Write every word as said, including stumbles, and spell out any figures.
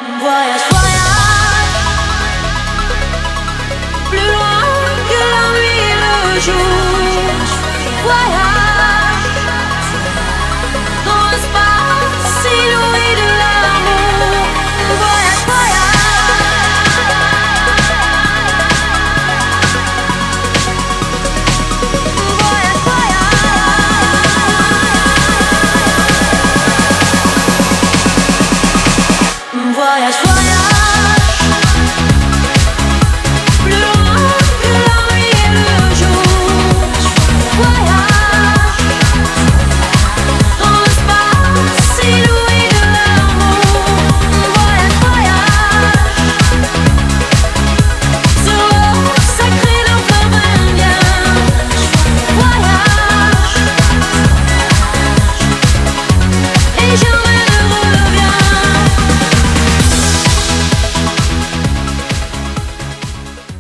Voyage, voyage, plus loin que la nuit et le jour. Voyage, dans l'espace inouï de l'amour. Voyage, voyage, voyage, voyage, voyage.